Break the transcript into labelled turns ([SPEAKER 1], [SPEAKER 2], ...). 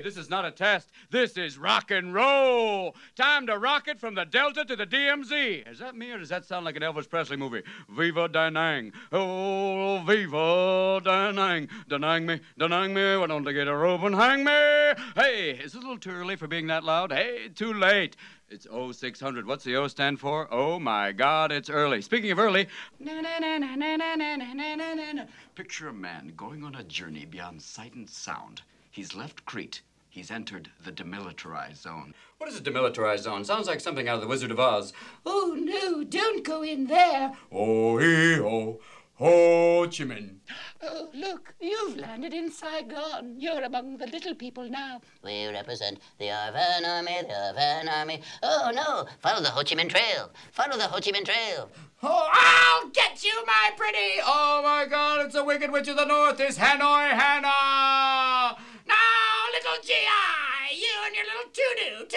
[SPEAKER 1] this is not a test. This is rock and roll. Time to rock it from the Delta to the DMZ. Is that me or does that sound like an Elvis Presley movie? Viva Da Nang. Oh, viva Da Nang. Da Nang me, why don't they get a rope and hang me? Hey, is it a little too early for being that loud? Hey, too late. It's 0600. What's the O stand for? Oh, my God, it's early. Speaking of early, picture a man going on a journey beyond sight and sound. He's left Crete. He's entered the demilitarized zone. What is a demilitarized zone? Sounds like something out of The Wizard of Oz.
[SPEAKER 2] Oh, no, don't go in there.
[SPEAKER 1] Oh-hee-ho, Ho Chi Minh.
[SPEAKER 2] Oh, look, you've landed in Saigon. You're among the little people now.
[SPEAKER 3] We represent the Arvan Army, the Arvan Army. Oh, no, follow the Ho Chi Minh Trail. Follow the Ho Chi Minh Trail.
[SPEAKER 1] Oh, I'll get you, my pretty. Oh, my God, it's the Wicked Witch of the North. It's Hanoi Hannah. Now, little G.I., you and your little tutu.